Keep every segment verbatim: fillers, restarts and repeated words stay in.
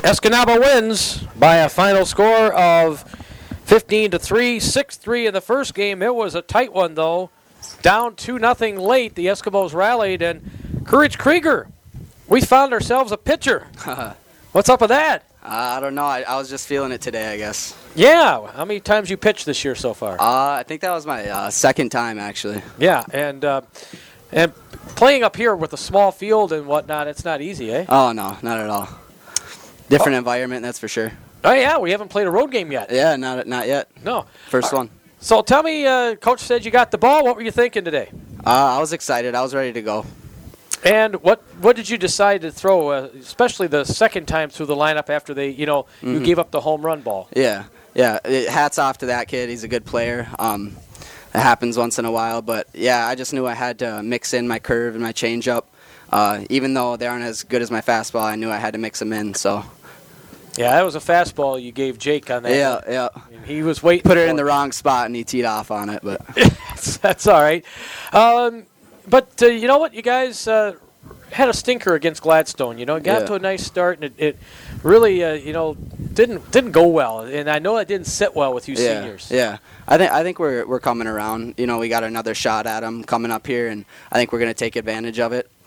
Escanaba wins by a final score of fifteen to three, six three in the first game. It was a tight one, though. Down two nothing late, the Eskimos rallied, and Courage Krieger, we found ourselves a pitcher. What's up with that? Uh, I don't know. I, I was just feeling it today, I guess. Yeah. How many times you pitched this year so far? Uh, I think that was my uh, second time, actually. Yeah, and uh, and playing up here with a small field and whatnot, it's not easy, eh? Oh, no, not at all. Different oh. environment, that's for sure. Oh, yeah, we haven't played a road game yet. Yeah, not not yet. No. First uh, one. So tell me, uh, Coach said you got the ball. What were you thinking today? Uh, I was excited. I was ready to go. And what what did you decide to throw, uh, especially the second time through the lineup after they, you know, mm-hmm. you gave up the home run ball? Yeah, yeah. It, hats off to that kid. He's a good player. Um, it happens once in a while, but yeah, I just knew I had to mix in my curve and my changeup. Uh, even though they aren't as good as my fastball, I knew I had to mix them in. So. Yeah, that was a fastball you gave Jake on that. Yeah, one. yeah. And he was waiting. Put it for in the it. wrong spot and he teed off on it, but that's, that's all right. Um, but uh, you know what, you guys uh, had a stinker against Gladstone. You know, it got yeah. to a nice start, and it, it really, uh, you know, didn't didn't go well. And I know it didn't sit well with you yeah, seniors. Yeah, I think I think we're we're coming around. You know, we got another shot at them coming up here, and I think we're going to take advantage of it.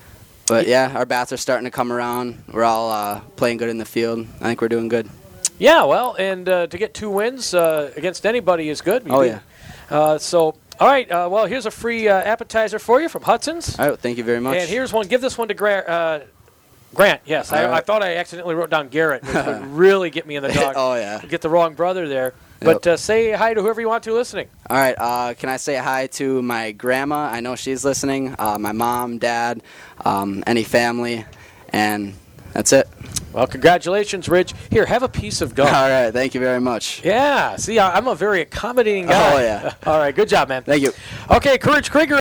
But yeah, our bats are starting to come around. We're all uh, playing good in the field. I think we're doing good. Yeah, well, and uh, to get two wins uh, against anybody is good. Oh, yeah. Uh, so, all right, uh, well, here's a free uh, appetizer for you from Hudson's. All right, thank you very much. And here's one. Give this one to Gra- uh, Grant. Yes, I, right. I thought I accidentally wrote down Garrett, which would really get me in the dog. Oh, yeah. Get the wrong brother there. Yep. But uh, say hi to whoever you want to listening. All right, uh, can I say hi to my grandma? I know she's listening. Uh, my mom, dad, um, any family, and that's it. Well, congratulations, Rich. Here, have a piece of gum. All right, thank you very much. Yeah, see, I- I'm a very accommodating guy. Oh, yeah. All right, good job, man. Thank you. Okay, Courage Krieger.